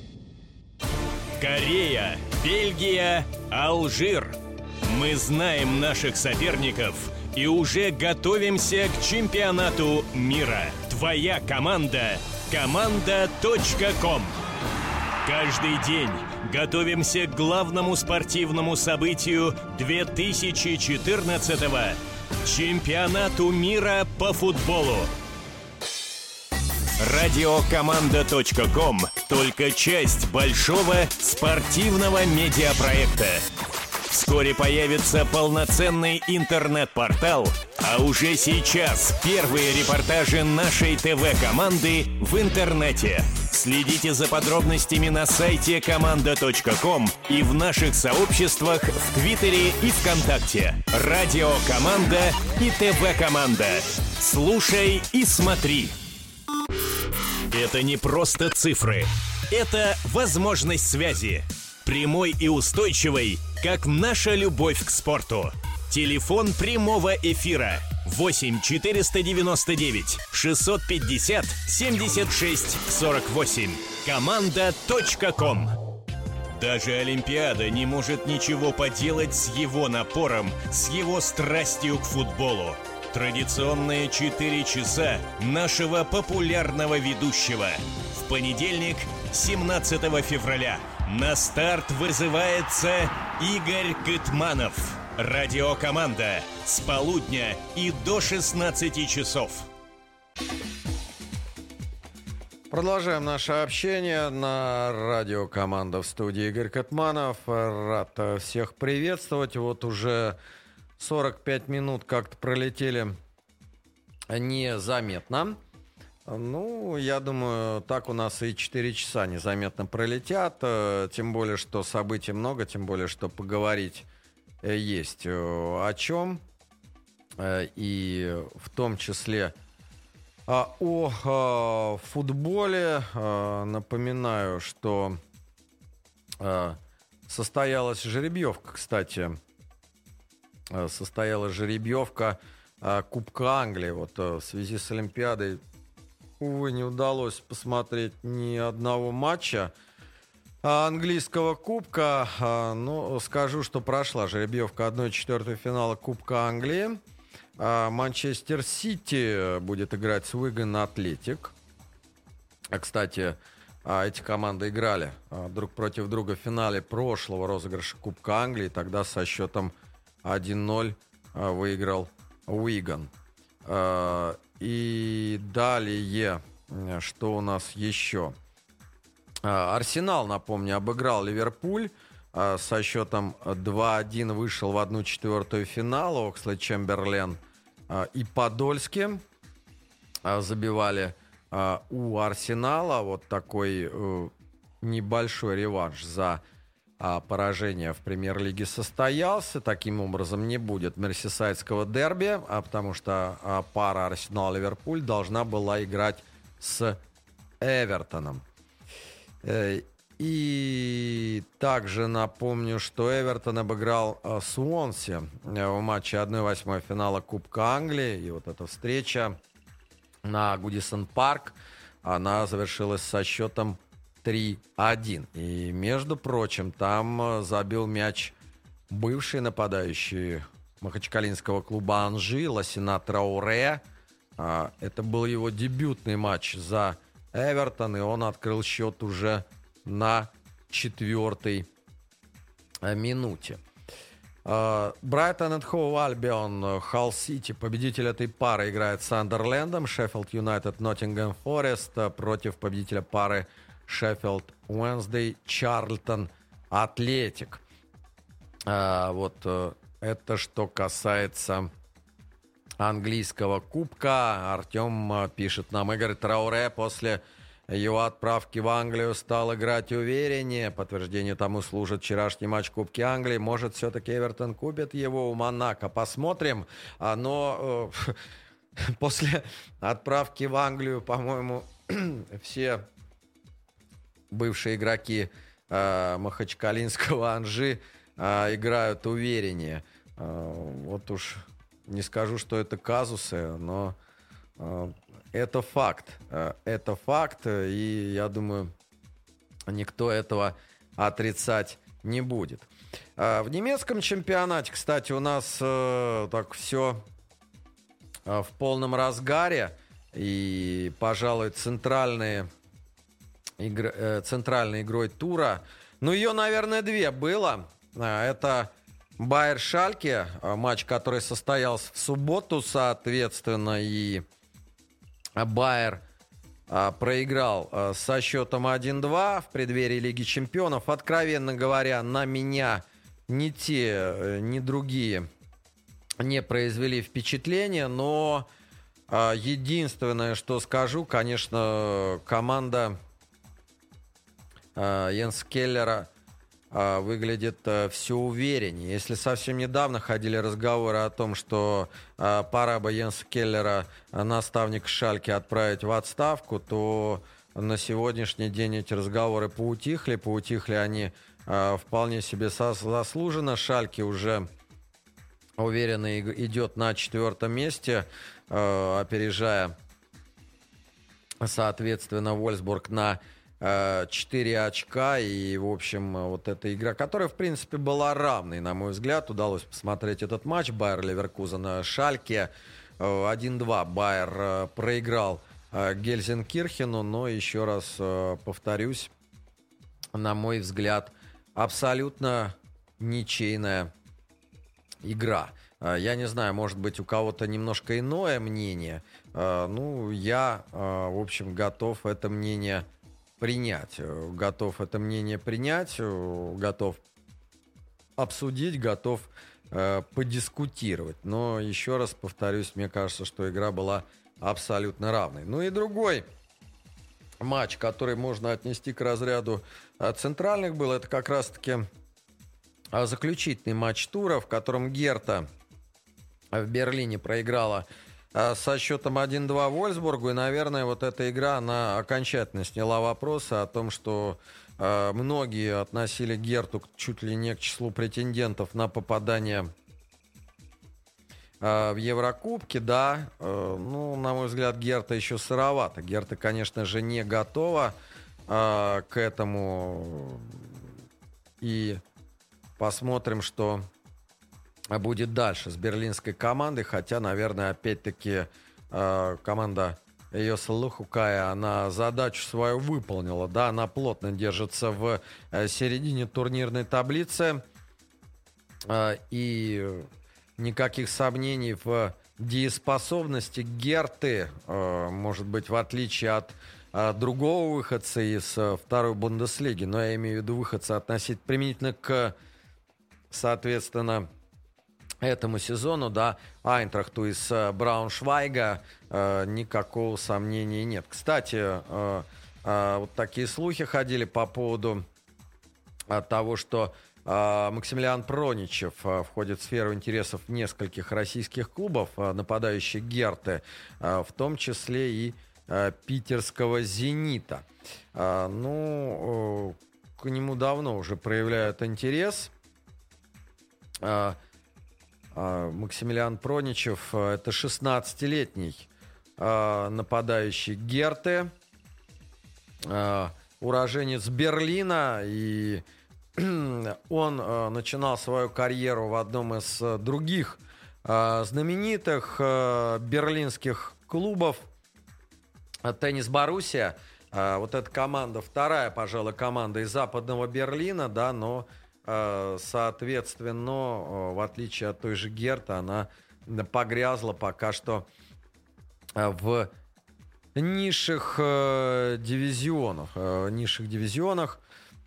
Корея, Бельгия, Алжир. Мы знаем наших соперников и уже готовимся к чемпионату мира. Твоя команда – команда точка ком. Каждый день готовимся к главному спортивному событию две тысячи четырнадцатого – чемпионату мира по футболу. радиокоманда точка ком – только часть большого спортивного медиапроекта. Вскоре появится полноценный интернет-портал, а уже сейчас первые репортажи нашей ТВ-команды в интернете. Следите за подробностями на сайте команда точка ком и в наших сообществах в Твиттере и ВКонтакте. Радиокоманда и ТВ-команда. Слушай и смотри. Это не просто цифры. Это возможность связи. Прямой и устойчивой, как наша любовь к спорту. Телефон прямого эфира восемь четыреста девяносто девять шестьсот пятьдесят семьдесят шесть сорок восемь. команда точка ком. Даже Олимпиада не может ничего поделать с его напором, с его страстью к футболу. Традиционные четыре часа нашего популярного ведущего. В понедельник, семнадцатого февраля, на старт вызывается Игорь Кытманов. Радиокоманда с полудня и до шестнадцати часов. Продолжаем наше общение на радио «Команда», в студии Игорь Катманов. Рад всех приветствовать. Вот уже сорок пять минут как-то пролетели незаметно. Ну, я думаю, так у нас и четыре часа незаметно пролетят. Тем более, что событий много, тем более, что поговорить есть о чем. И в том числе о, о футболе. Напоминаю, что состоялась жеребьевка, кстати. Состоялась жеребьевка Кубка Англии. Вот в связи с Олимпиадой, увы, не удалось посмотреть ни одного матча английского кубка. Но скажу, что прошла жеребьевка одна четвертая финала Кубка Англии. Манчестер Сити будет играть с Уиган Атлетик. Кстати, эти команды играли друг против друга в финале прошлого розыгрыша Кубка Англии. Тогда со счетом один ноль выиграл Уиган. И далее, что у нас еще? Арсенал, напомню, обыграл Ливерпуль. Со счетом два один вышел в одна четвертая финала. Окслейд Чемберлен и Подольски забивали у Арсенала. Вот такой небольшой реванш за поражение в премьер-лиге состоялся. Таким образом, не будет мерсисайдского дерби, а потому что пара Арсенал-Ливерпуль должна была играть с Эвертоном. И также напомню, что Эвертон обыграл Суонси в матче одна восьмая финала Кубка Англии. И вот эта встреча на Гудисон Парк, она завершилась со счетом три один. И, между прочим, там забил мяч бывший нападающий махачкалинского клуба Анжи Лассина Трауре. Это был его дебютный матч за Эвертон, и он открыл счет уже на четвертой минуте. Брайтон энд Хоув Альбион, Халл Сити, победитель этой пары, играет с Сандерлендом. Шеффилд Юнайтед, Ноттингем Форест против победителя пары Шеффилд Уэнсдей, Чарльтон Атлетик. Вот это что касается английского кубка. Артем пишет нам: Игорь Трауре после его отправки в Англию стал играть увереннее. Подтверждение тому служит вчерашний матч Кубки Англии. Может, все-таки Эвертон купит его у Монако. Посмотрим. Но э, после отправки в Англию, по-моему, все бывшие игроки э, махачкалинского Анжи э, играют увереннее. Э, вот уж не скажу, что это казусы, но э, это факт. Это факт, и я думаю, никто этого отрицать не будет. В немецком чемпионате, кстати, у нас так все в полном разгаре, и, пожалуй, центральные игр... центральной игрой тура, ну, ее, наверное, две было. Это Байер-Шальке, матч, который состоялся в субботу, соответственно, и Байер а, проиграл а, со счетом один два в преддверии Лиги Чемпионов. Откровенно говоря, на меня ни те, ни другие не произвели впечатления, но а, единственное, что скажу, конечно, команда а, Йенса Келлера а, выглядит а, все увереннее. Если совсем недавно ходили разговоры о том, что а, пора бы Йенса Келлера, а, наставника Шальке, отправить в отставку, то на сегодняшний день эти разговоры поутихли. Поутихли они а, вполне себе заслуженно. Шальке уже уверенно идет на четвертом месте, а, опережая, соответственно, Вольфсбург на четыре очка. И, в общем, вот эта игра, которая, в принципе, была равной, на мой взгляд. Удалось посмотреть этот матч. Байер Леверкузен Шальке один два. Байер проиграл Гельзенкирхену, но, еще раз повторюсь, на мой взгляд, абсолютно ничейная игра. Я не знаю, может быть, у кого-то немножко иное мнение. Ну, я, в общем, готов это мнение принять. Готов это мнение принять, готов обсудить, готов подискутировать. Но, еще раз повторюсь, мне кажется, что игра была абсолютно равной. Ну и другой матч, который можно отнести к разряду центральных, был, это как раз-таки заключительный матч тура, в котором Герта в Берлине проиграла со счетом один-два Вольфсбургу. И, наверное, вот эта игра, она окончательно сняла вопросы о том, что э, многие относили Герту чуть ли не к числу претендентов на попадание э, в Еврокубки. Да, э, ну, на мой взгляд, Герта еще сыровата. Герта, конечно же, не готова э, к этому. И посмотрим, что будет дальше с берлинской командой. Хотя, наверное, опять-таки э, команда Йоса Лухукая, она задачу свою выполнила. Да, она плотно держится в э, середине турнирной таблицы. Э, и никаких сомнений в дееспособности Герты, э, может быть, в отличие от э, другого выходца из э, второй Бундеслиги, но я имею в виду выходца относительно применительно к, соответственно, этому сезону, да, Айнтрахту из э, Брауншвайга, э, никакого сомнения нет. Кстати, э, э, вот такие слухи ходили по поводу э, того, что э, Максимилиан Проничев э, входит в сферу интересов нескольких российских клубов, э, нападающих Герты, э, в том числе и э, питерского «Зенита». Э, ну, э, к нему давно уже проявляют интерес. Э, Максимилиан Проничев — это шестнадцатилетний э, нападающий Герты, э, уроженец Берлина, и он э, начинал свою карьеру в одном из э, других э, знаменитых э, берлинских клубов, «Теннис Боруссия». Э, вот эта команда, вторая, пожалуй, команда из Западного Берлина, да, но соответственно, в отличие от той же Герты, она погрязла пока что в низших дивизионах. Низших дивизионах.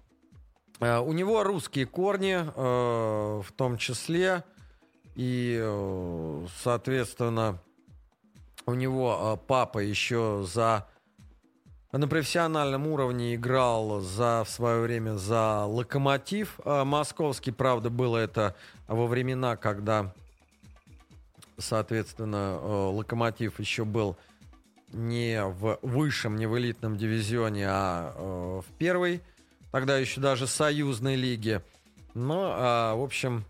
У него русские корни, в том числе, и, соответственно, у него папа еще за на профессиональном уровне играл за, в свое время за «Локомотив» московский. Правда, было это во времена, когда, соответственно, «Локомотив» еще был не в высшем, не в элитном дивизионе, а в первой, тогда еще даже союзной лиге. Но, в общем,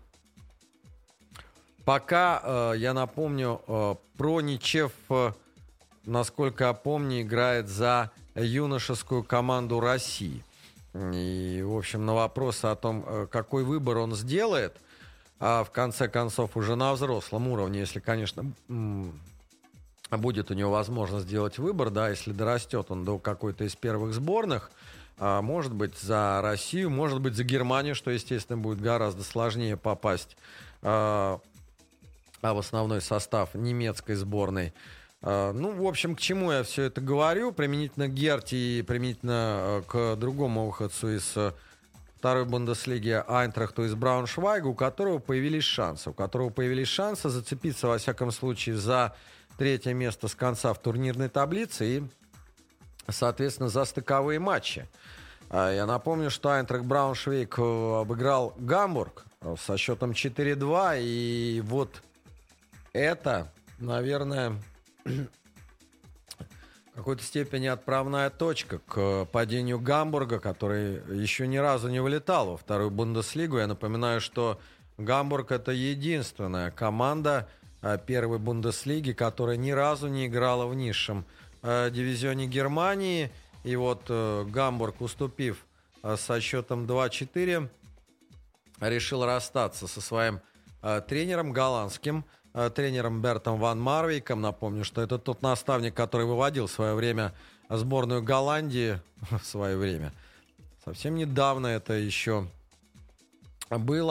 пока, я напомню, Проничев, насколько я помню, играет за юношескую команду России. И, в общем, на вопросы о том, какой выбор он сделает, а в конце концов уже на взрослом уровне, если, конечно, будет у него возможность сделать выбор, да, если дорастет он до какой-то из первых сборных, может быть, за Россию, может быть, за Германию, что, естественно, будет гораздо сложнее попасть а в основной состав немецкой сборной. Ну, в общем, к чему я все это говорю? Применительно к Герте и применительно к другому выходцу из второй Бундеслиги Айнтрахту из Брауншвайга, у которого появились шансы. У которого появились шансы зацепиться, во всяком случае, за третье место с конца в турнирной таблице и, соответственно, за стыковые матчи. Я напомню, что Айнтрахт Брауншвейг обыграл Гамбург со счетом четыре-два. И вот это, наверное, в какой-то степени отправная точка к падению Гамбурга, который еще ни разу не вылетал во вторую Бундеслигу. Я напоминаю, что Гамбург — это единственная команда первой Бундеслиги, которая ни разу не играла в низшем дивизионе Германии. И вот Гамбург, уступив со счетом два-четыре, решил расстаться со своим тренером голландским, тренером Бертом ван Марвейком. Напомню, что это тот наставник, который выводил в свое время сборную Голландии. В свое время. Совсем недавно это еще было.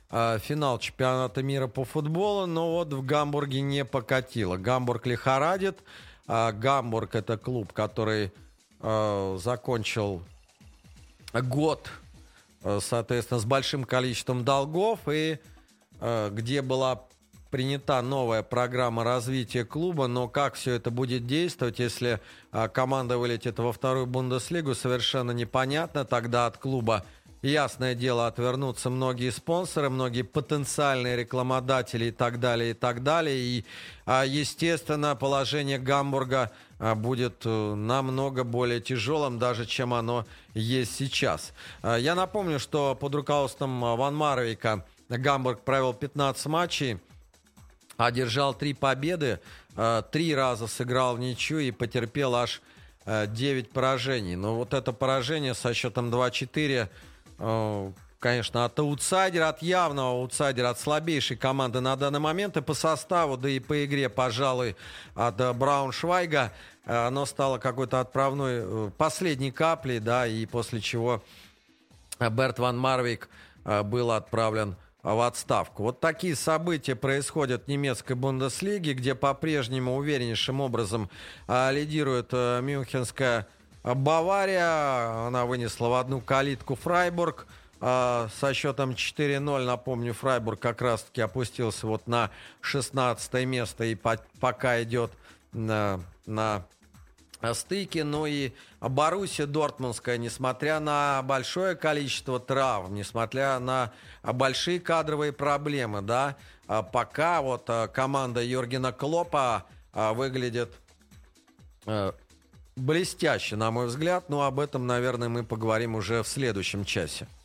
финал чемпионата мира по футболу, но вот в Гамбурге не покатило. Гамбург лихорадит. Гамбург — это клуб, который закончил год, соответственно, с большим количеством долгов, и где была принята новая программа развития клуба, но как все это будет действовать, если а, команда вылетит во вторую Бундеслигу, совершенно непонятно. Тогда от клуба, ясное дело, отвернутся многие спонсоры, многие потенциальные рекламодатели и так далее, и так далее. И, а, естественно, положение Гамбурга а, будет а, намного более тяжелым, даже чем оно есть сейчас. А, я напомню, что под руководством Ван Марвика Гамбург провел пятнадцать матчей, одержал три победы, три раза сыграл в ничью и потерпел аж девять поражений. Но вот это поражение со счетом два-четыре, конечно, от аутсайдера, от явного аутсайдера, от слабейшей команды на данный момент, и по составу, да и по игре, пожалуй, от Брауншвайга, оно стало какой-то отправной последней каплей, да, и после чего Берт Ван Марвик был отправлен в отставку. Вот такие события происходят в немецкой Бундеслиге, где по-прежнему увереннейшим образом а, лидирует а, мюнхенская Бавария. Она вынесла в одну калитку Фрайбург а, со счетом четыре ноль. Напомню, Фрайбург как раз-таки опустился вот на шестнадцатое место и по- пока идет на, на стыке. Ну и Боруссия Дортмундская, несмотря на большое количество травм, несмотря на большие кадровые проблемы, да, пока вот команда Юргена Клоппа выглядит блестяще, на мой взгляд. Но об этом, наверное, мы поговорим уже в следующем часе.